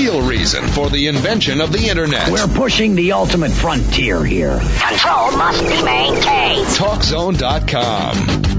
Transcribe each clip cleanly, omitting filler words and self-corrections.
real reason for the invention of the Internet. We're pushing the ultimate frontier here. Control must be maintained. TalkZone.com.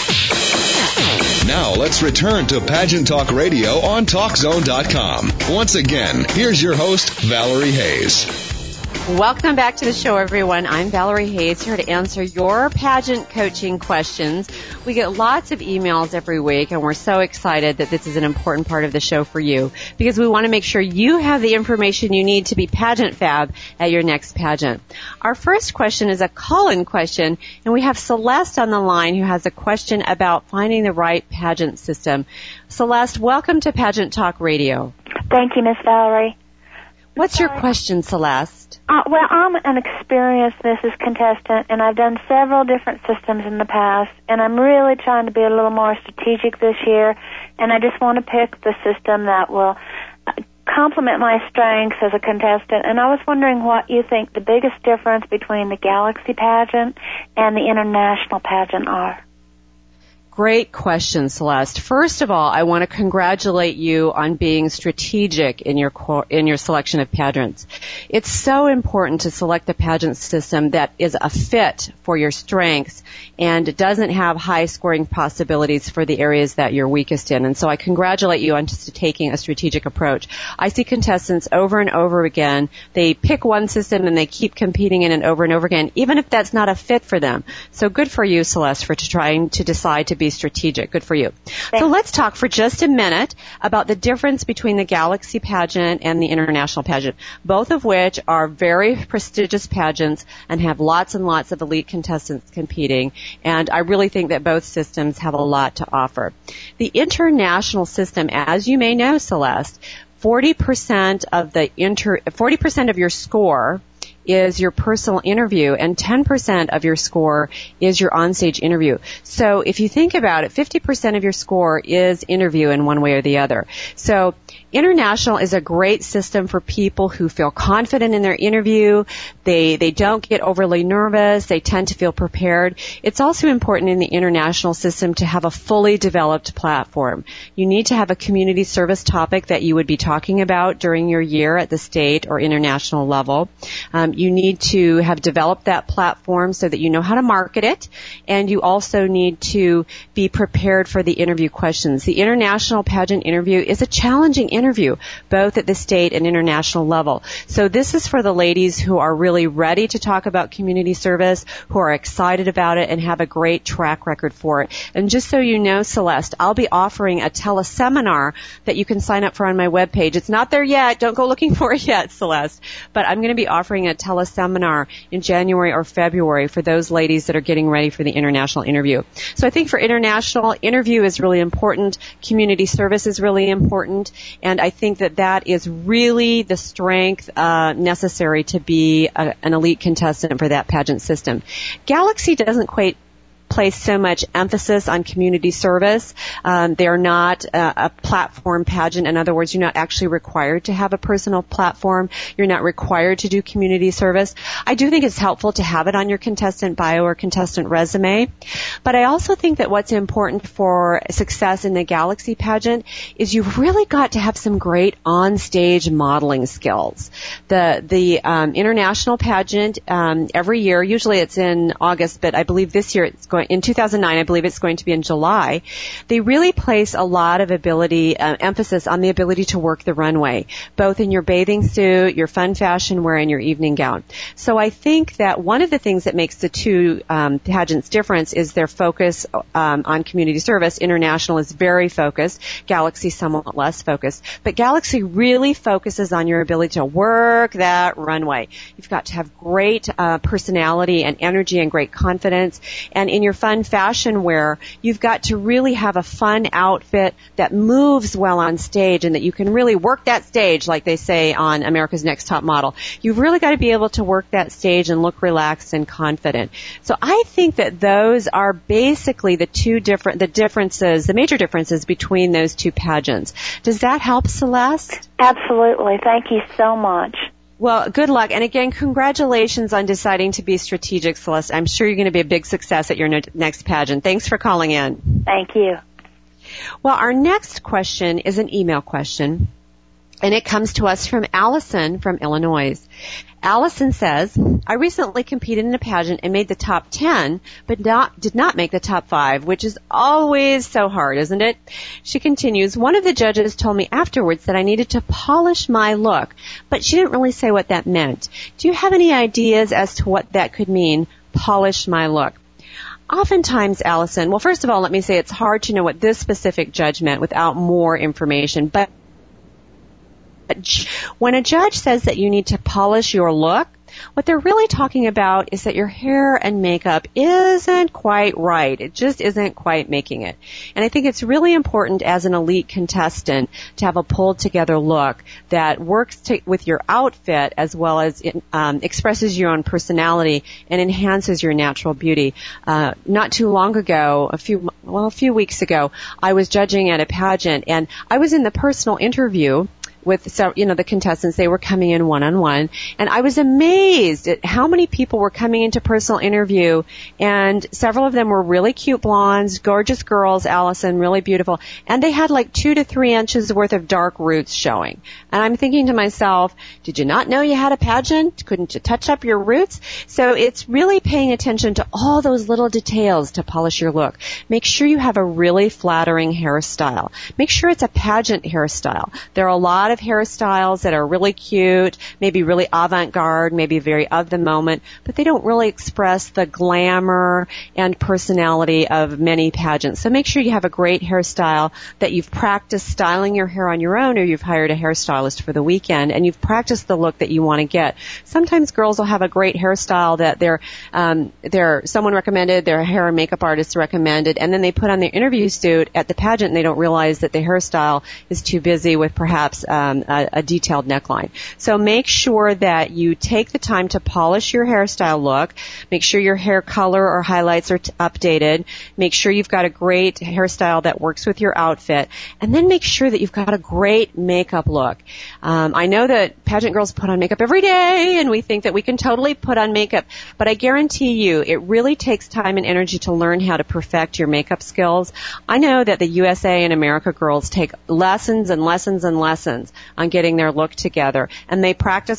Now let's return to Pageant Talk Radio on TalkZone.com. Once again, here's your host, Valerie Hayes. Welcome back to the show, everyone. I'm Valerie Hayes, here to answer your pageant coaching questions. We get lots of emails every week, and we're so excited that this is an important part of the show for you, because we want to make sure you have the information you need to be pageant fab at your next pageant. Our first question is a call-in question, and we have Celeste on the line who has a question about finding the right pageant system. Celeste, welcome to Pageant Talk Radio. Thank you, Miss Valerie. What's your question, Celeste? Well, I'm an experienced Mrs. Contestant, and I've done several different systems in the past, and I'm really trying to be a little more strategic this year, and I just want to pick the system that will complement my strengths as a contestant. And I was wondering what you think the biggest difference between the Galaxy pageant and the International pageant are. Great question, Celeste. First of all, I want to congratulate you on being strategic in your selection of pageants. It's so important to select a pageant system that is a fit for your strengths and doesn't have high scoring possibilities for the areas that you're weakest in. And so I congratulate you on just taking a strategic approach. I see contestants over and over again. They pick one system and they keep competing in it over and over again, even if that's not a fit for them. So good for you, Celeste, for trying to decide to be strategic. Good for you. Thanks. So let's talk for just a minute about the difference between the Galaxy pageant and the International pageant, both of which are very prestigious pageants and have lots and lots of elite contestants competing. And I really think that both systems have a lot to offer. The International system, as you may know, Celeste, 40% of your score is your personal interview, and 10% of your score is your onstage interview. So if you think about it, 50% of your score is interview in one way or the other. So International is a great system for people who feel confident in their interview. They don't get overly nervous. They tend to feel prepared. It's also important in the International system to have a fully developed platform. You need to have a community service topic that you would be talking about during your year at the state or international level. You need to have developed that platform so that you know how to market it, and you also need to be prepared for the interview questions. The International pageant interview is a challenging interview, both at the state and international level. So this is for the ladies who are really ready to talk about community service, who are excited about it, and have a great track record for it. And just so you know, Celeste, I'll be offering a teleseminar that you can sign up for on my webpage. It's not there yet. Don't go looking for it yet, Celeste. But I'm going to be offering a teleseminar in January or February for those ladies that are getting ready for the International interview. So I think for International, interview is really important. Community service is really important. And I think that is really the strength necessary to be an elite contestant for that pageant system. Galaxy doesn't quite place so much emphasis on community service. They're not a platform pageant. In other words, you're not actually required to have a personal platform. You're not required to do community service. I do think it's helpful to have it on your contestant bio or contestant resume. But I also think that what's important for success in the Galaxy pageant is you've really got to have some great on-stage modeling skills. The International pageant, every year, usually it's in August, but I believe this year it's going in 2009, I believe it's going to be in July. They really place a lot of emphasis on the ability to work the runway, both in your bathing suit, your fun fashion wear, and your evening gown. So I think that one of the things that makes the two pageants different is their focus on community service. International is very focused. Galaxy somewhat less focused. But Galaxy really focuses on your ability to work that runway. You've got to have great personality and energy and great confidence. And in your fun fashion wear, you've got to really have a fun outfit that moves well on stage and that you can really work that stage, like they say on America's Next Top Model. You've really got to be able to work that stage and look relaxed and confident. So I think that those are basically the major differences between those two pageants. Does that help, Celeste? Absolutely. Thank you so much. Well, good luck. And again, congratulations on deciding to be strategic, Celeste. I'm sure you're going to be a big success at your next pageant. Thanks for calling in. Thank you. Well, our next question is an email question. And it comes to us from Allison from Illinois. Allison says, I recently competed in a pageant and made the top 10, but did not make the top 5, which is always so hard, isn't it? She continues, one of the judges told me afterwards that I needed to polish my look, but she didn't really say what that meant. Do you have any ideas as to what that could mean, polish my look? Oftentimes, Allison, well, first of all, let me say it's hard to know what this specific judge meant without more information, but when a judge says that you need to polish your look, what they're really talking about is that your hair and makeup isn't quite right. It just isn't quite making it. And I think it's really important as an elite contestant to have a pulled together look that works with your outfit as well as expresses your own personality and enhances your natural beauty. Not too long ago, a few weeks ago, I was judging at a pageant and I was in the personal interview with the contestants. They were coming in one-on-one, and I was amazed at how many people were coming into personal interview, and several of them were really cute blondes, gorgeous girls, Allison, really beautiful, and they had like 2 to 3 inches worth of dark roots showing. And I'm thinking to myself, did you not know you had a pageant? Couldn't you touch up your roots? So it's really paying attention to all those little details to polish your look. Make sure you have a really flattering hairstyle. Make sure it's a pageant hairstyle. There are a lot of hairstyles that are really cute, maybe really avant-garde, maybe very of the moment, but they don't really express the glamour and personality of many pageants. So make sure you have a great hairstyle, that you've practiced styling your hair on your own, or you've hired a hairstylist for the weekend, and you've practiced the look that you want to get. Sometimes girls will have a great hairstyle that someone recommended, their hair and makeup artist recommended, and then they put on their interview suit at the pageant and they don't realize that the hairstyle is too busy with perhaps a detailed neckline. So make sure that you take the time to polish your hairstyle look. Make sure your hair color or highlights are updated. Make sure you've got a great hairstyle that works with your outfit. And then make sure that you've got a great makeup look. I know that pageant girls put on makeup every day, and we think that we can totally put on makeup, but I guarantee you it really takes time and energy to learn how to perfect your makeup skills. I know that the USA and America girls take lessons and lessons and lessons on getting their look together, and they practice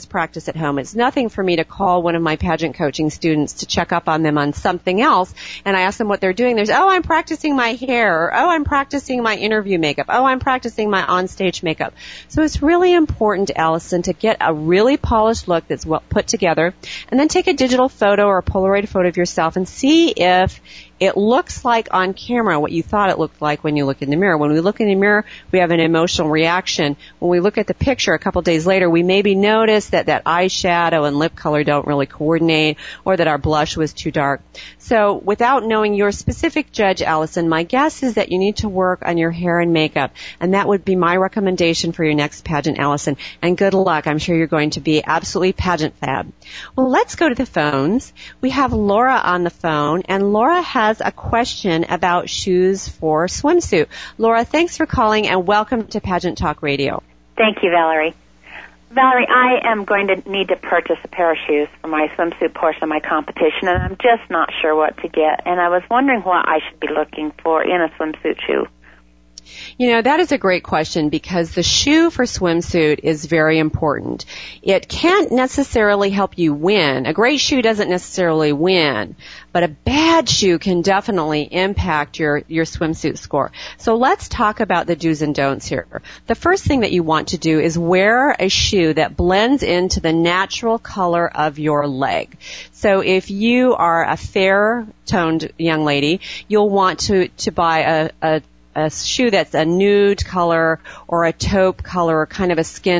at home. It's nothing for me to call one of my pageant coaching students to check up on them on something else, and I ask them what they're doing. There's, I'm practicing my hair, or, I'm practicing my interview makeup, I'm practicing my onstage makeup. So it's really important, Allison, to get a really polished look that's well put together, and then take a digital photo or a Polaroid photo of yourself and see if it looks like on camera what you thought it looked like when you look in the mirror. When we look in the mirror, we have an emotional reaction. When we look at the picture a couple days later, we maybe notice that eyeshadow and lip color don't really coordinate, or that our blush was too dark. So without knowing your specific judge, Allison, my guess is that you need to work on your hair and makeup, and that would be my recommendation for your next pageant, Allison. And good luck. I'm sure you're going to be absolutely pageant fab. Well, let's go to the phones. We have Laura on the phone, and Laura has a question about shoes for swimsuit. Laura, thanks for calling, and welcome to Pageant Talk Radio. Thank you, Valerie. Valerie, I am going to need to purchase a pair of shoes for my swimsuit portion of my competition, and I'm just not sure what to get. And I was wondering what I should be looking for in a swimsuit shoe. You know, that is a great question, because the shoe for swimsuit is very important. It can't necessarily help you win. A great shoe doesn't necessarily win, but a bad shoe can definitely impact your swimsuit score. So let's talk about the do's and don'ts here. The first thing that you want to do is wear a shoe that blends into the natural color of your leg. So if you are a fair-toned young lady, you'll want to buy a shoe that's a nude color or a taupe color, or kind of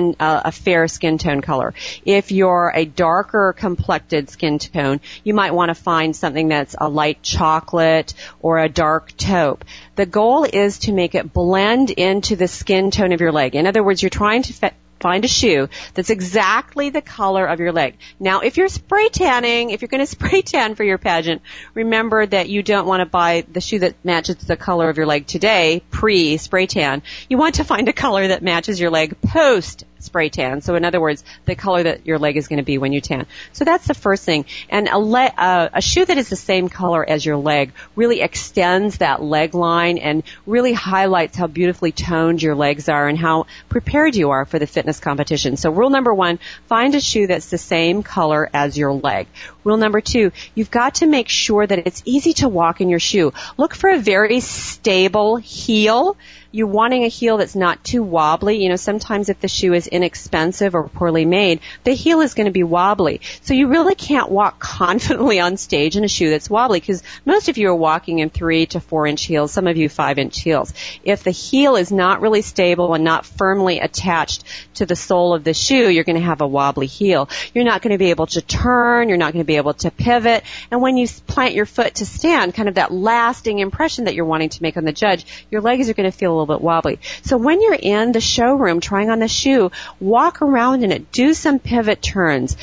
a fair skin tone color. If you're a darker complected skin tone, you might want to find something that's a light chocolate or a dark taupe. The goal is to make it blend into the skin tone of your leg. In other words, you're trying to find a shoe that's exactly the color of your leg. Now, if you're spray tanning, if you're going to spray tan for your pageant, remember that you don't want to buy the shoe that matches the color of your leg today, pre-spray tan. You want to find a color that matches your leg post spray tan. So in other words, the color that your leg is going to be when you tan. So that's the first thing. And a shoe that is the same color as your leg really extends that leg line and really highlights how beautifully toned your legs are and how prepared you are for the fitness competition. So rule number 1, find a shoe that's the same color as your leg. Rule number 2, you've got to make sure that it's easy to walk in your shoe. Look for a very stable heel. You're wanting a heel that's not too wobbly. You know, sometimes if the shoe is inexpensive or poorly made, the heel is going to be wobbly. So you really can't walk confidently on stage in a shoe that's wobbly, because most of you are walking in 3 to 4 inch heels, some of you 5 inch heels. If the heel is not really stable and not firmly attached to the sole of the shoe, you're going to have a wobbly heel. You're not going to be able to turn. You're not going to be able to pivot. And when you plant your foot to stand, kind of that lasting impression that you're wanting to make on the judge, your legs are going to feel a little bit wobbly. So when you're in the showroom trying on the shoe, walk around in it. Do some pivot turns.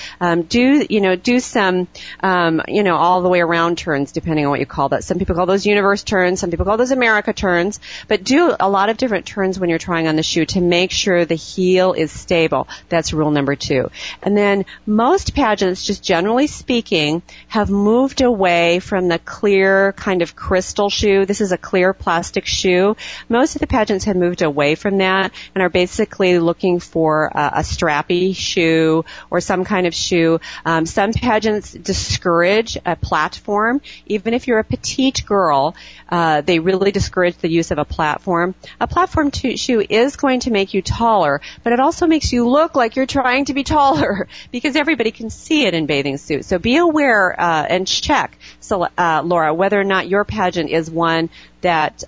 Do some, all the way around turns, depending on what you call that. Some people call those universe turns. Some people call those America turns. But do a lot of different turns when you're trying on the shoe to make sure the heel is stable. That's rule number 2. And then most pageants, just generally speaking, have moved away from the clear kind of crystal shoe. This is a clear plastic shoe. Most of the pageants have moved away from that and are basically looking for a strappy shoe or some kind of shoe. Some pageants discourage a platform. Even if you're a petite girl, they really discourage the use of a platform. A platform shoe is going to make you taller, but it also makes you look like you're trying to be taller because everybody can see it in bathing suits. So be aware and check, Laura, whether or not your pageant is one that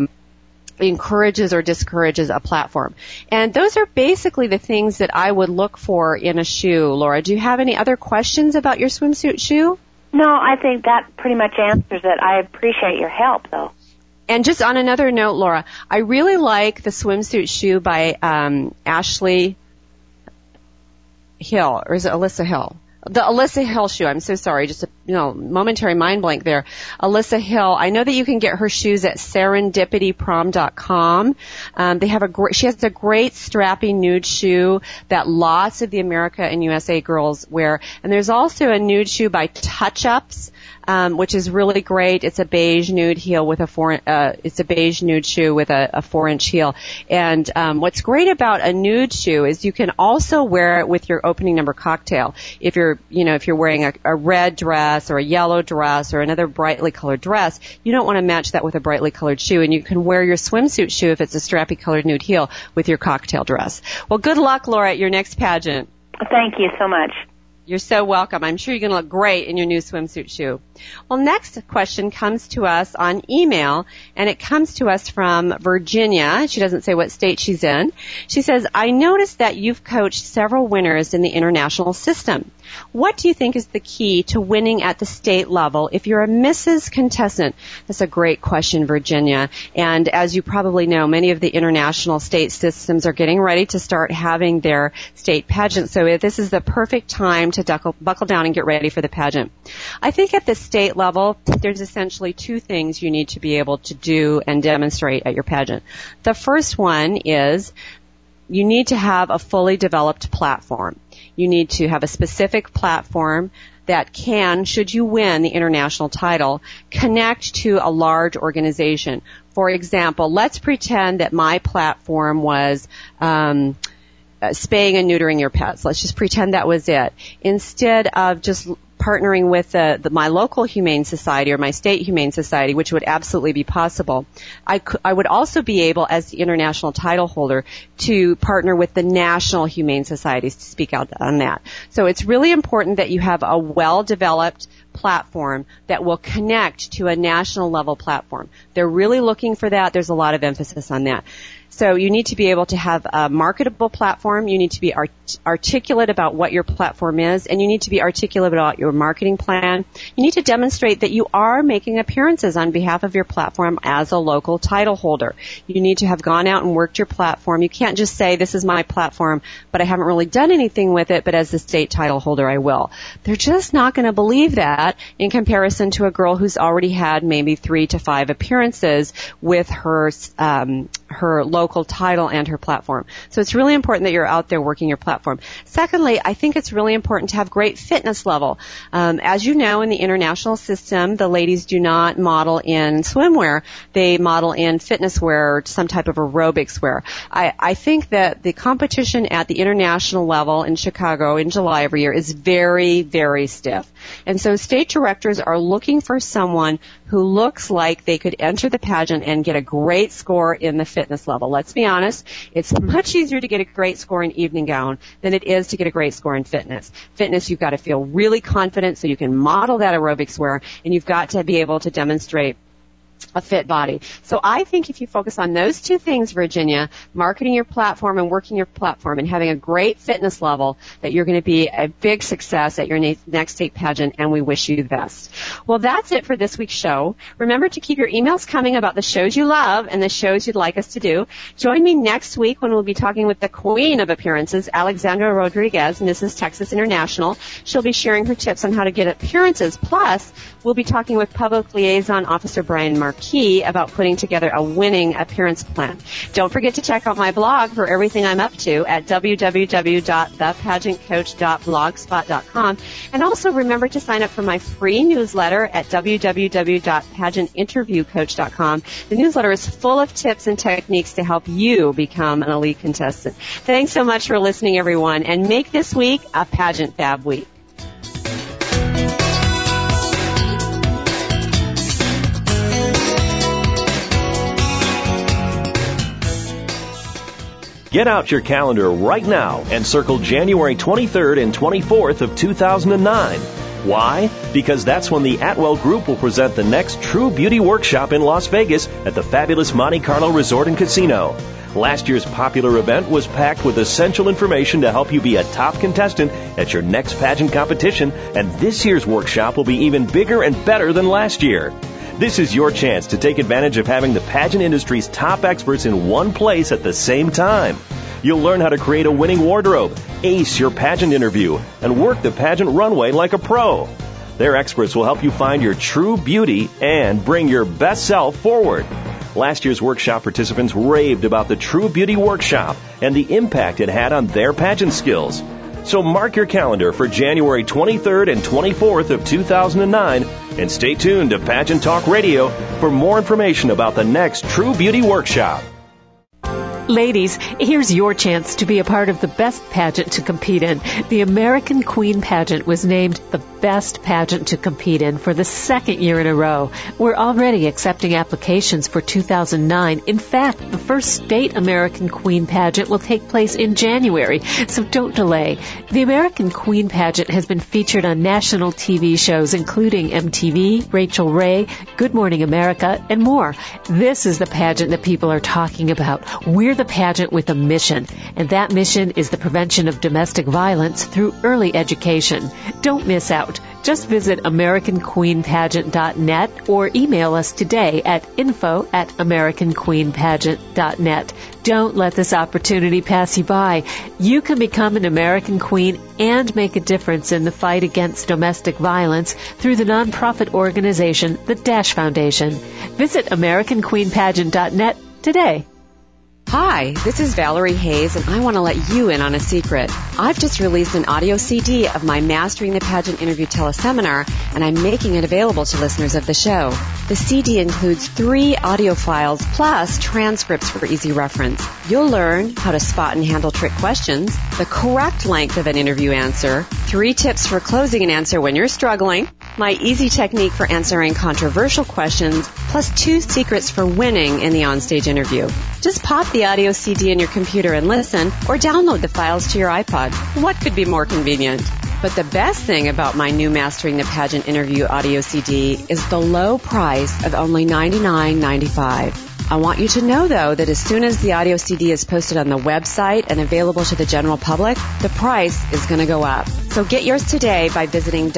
encourages or discourages a platform. And those are basically the things that I would look for in a shoe. Laura, do you have any other questions about your swimsuit shoe? No, I think that pretty much answers it. I appreciate your help, though. And just on another note, Laura, I really like the swimsuit shoe by Ashley Hill, or is it Alyssa Hill? The Alyssa Hill shoe. I'm so sorry. Just a momentary mind blank there. Alyssa Hill. I know that you can get her shoes at serendipityprom.com. She has a great strappy nude shoe that lots of the America and USA girls wear. And there's also a nude shoe by Touch Ups, which is really great. It's a beige nude heel with it's a beige nude shoe with a 4-inch heel. And what's great about a nude shoe is you can also wear it with your opening number cocktail. If you're wearing a red dress or a yellow dress or another brightly colored dress, you don't want to match that with a brightly colored shoe. And you can wear your swimsuit shoe if it's a strappy colored nude heel with your cocktail dress. Well, good luck, Laura, at your next pageant. Thank you so much. You're so welcome. I'm sure you're going to look great in your new swimsuit shoe. Well, next question comes to us on email, and it comes to us from Virginia. She doesn't say what state she's in. She says, I noticed that you've coached several winners in the international system. What do you think is the key to winning at the state level if you're a Mrs. contestant? That's a great question, Virginia. And as you probably know, many of the international state systems are getting ready to start having their state pageants. So this is the perfect time to buckle down and get ready for the pageant. I think at the state level, there's essentially 2 things you need to be able to do and demonstrate at your pageant. The first one is you need to have a fully developed platform. You need to have a specific platform that can, should you win the international title, connect to a large organization. For example, let's pretend that my platform was spaying and neutering your pets. Let's just pretend that was it. Instead of just partnering with my local humane society or my state humane society, which would absolutely be possible, I would also be able, as the international title holder, to partner with the national humane societies to speak out on that. So it's really important that you have a well-developed platform that will connect to a national level platform. They're really looking for that. There's a lot of emphasis on that. So you need to be able to have a marketable platform. You need to be articulate about what your platform is, and you need to be articulate about your marketing plan. You need to demonstrate that you are making appearances on behalf of your platform as a local title holder. You need to have gone out and worked your platform. You can't just say, this is my platform, but I haven't really done anything with it, but as the state title holder, I will. They're just not going to believe that in comparison to a girl who's already had maybe 3 to 5 appearances with her her local title and her platform. So it's really important that you're out there working your platform. Secondly, I think it's really important to have great fitness level. As you know, in the international system, the ladies do not model in swimwear. They model in fitness wear or some type of aerobics wear. I think that the competition at the international level in Chicago in July every year is very, very stiff. And so state directors are looking for someone who looks like they could enter the pageant and get a great score in the fitness level. Let's be honest, it's much easier to get a great score in evening gown than it is to get a great score in fitness. Fitness, you've got to feel really confident so you can model that aerobics wear, and you've got to be able to demonstrate a fit body. So I think if you focus on those two things, Virginia, marketing your platform and working your platform and having a great fitness level, that you're going to be a big success at your next state pageant, and we wish you the best. Well, that's it for this week's show. Remember to keep your emails coming about the shows you love and the shows you'd like us to do. Join me next week when we'll be talking with the queen of appearances, Alexandra Rodriguez, Mrs. Texas International. She'll be sharing her tips on how to get appearances. Plus, we'll be talking with Public Liaison Officer Brian Marquis about putting together a winning appearance plan. Don't forget to check out my blog for everything I'm up to at www.thepageantcoach.blogspot.com. And also remember to sign up for my free newsletter at www.pageantinterviewcoach.com. The newsletter is full of tips and techniques to help you become an elite contestant. Thanks so much for listening, everyone, and make this week a Pageant Fab week. Get out your calendar right now and circle January 23rd and 24th of 2009. Why? Because that's when the Atwell Group will present the next True Beauty Workshop in Las Vegas at the fabulous Monte Carlo Resort and Casino. Last year's popular event was packed with essential information to help you be a top contestant at your next pageant competition, and this year's workshop will be even bigger and better than last year. This is your chance to take advantage of having the pageant industry's top experts in one place at the same time. You'll learn how to create a winning wardrobe, ace your pageant interview, and work the pageant runway like a pro. Their experts will help you find your true beauty and bring your best self forward. Last year's workshop participants raved about the True Beauty Workshop and the impact it had on their pageant skills. So mark your calendar for January 23rd and 24th of 2009 and stay tuned to Pageant Talk Radio for more information about the next True Beauty Workshop. Ladies, here's your chance to be a part of the best pageant to compete in. The American Queen Pageant was named the best pageant to compete in for the second year in a row. We're already accepting applications for 2009. In fact, the first state American Queen Pageant will take place in January, so don't delay. The American Queen Pageant has been featured on national TV shows including MTV, Rachel Ray, Good Morning America, and more. This is the pageant that people are talking about. We're the pageant with a mission, and that mission is the prevention of domestic violence through early education. Don't miss out. Just visit AmericanQueenPageant.net or email us today at info@AmericanQueenPageant.net. Don't let this opportunity pass you by. You can become an American Queen and make a difference in the fight against domestic violence through the nonprofit organization, the Dash Foundation. Visit AmericanQueenPageant.net today. Hi, this is Valerie Hayes, and I want to let you in on a secret. I've just released an audio CD of my Mastering the Pageant Interview teleseminar, and I'm making it available to listeners of the show. The CD includes 3 audio files plus transcripts for easy reference. You'll learn how to spot and handle trick questions, the correct length of an interview answer, 3 tips for closing an answer when you're struggling, my easy technique for answering controversial questions, plus 2 secrets for winning in the onstage interview. Just pop the audio CD in your computer and listen, or download the files to your iPod. What could be more convenient? But the best thing about my new Mastering the Pageant Interview audio CD is the low price of only $99.95. I want you to know, though, that as soon as the audio CD is posted on the website and available to the general public, the price is going to go up. So get yours today by visiting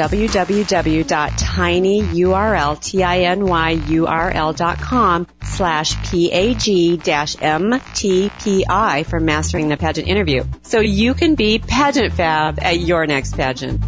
www.tinyurl.com/PAG-MTPI for Mastering the Pageant Interview. So you can be pageant fab at your next pageant.